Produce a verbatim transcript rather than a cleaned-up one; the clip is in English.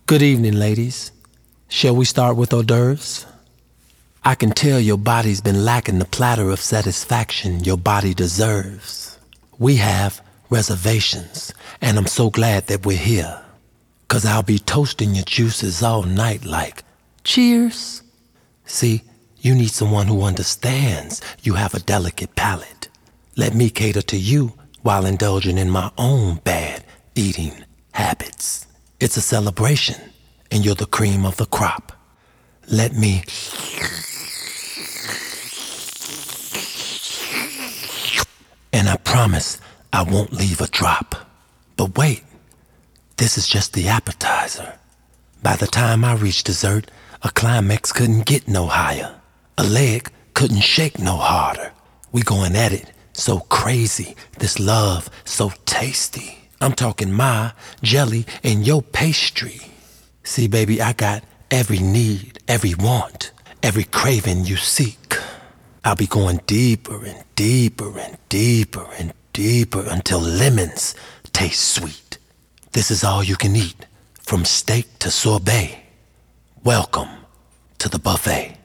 Good evening, ladies. Shall we start with hors d'oeuvres? I can tell your body's been lacking the platter of satisfaction your body deserves. We have reservations, and I'm so glad that we're here. Cause I'll be toasting your juices all night like, cheers. See, you need someone who understands you have a delicate palate. Let me cater to you while indulging in my own bad eating habits. It's a celebration, and you're the cream of the crop. Let me... And I promise I won't leave a drop. But wait, this is just the appetizer. By the time I reach dessert, a climax couldn't get no higher. A leg couldn't shake no harder. We going at it so crazy, this love so tasty. I'm talking my jelly and your pastry. See, baby, I got every need, every want, every craving you seek. I'll be going deeper and deeper and deeper and deeper until lemons taste sweet. This is all you can eat, from steak to sorbet. Welcome to the buffet.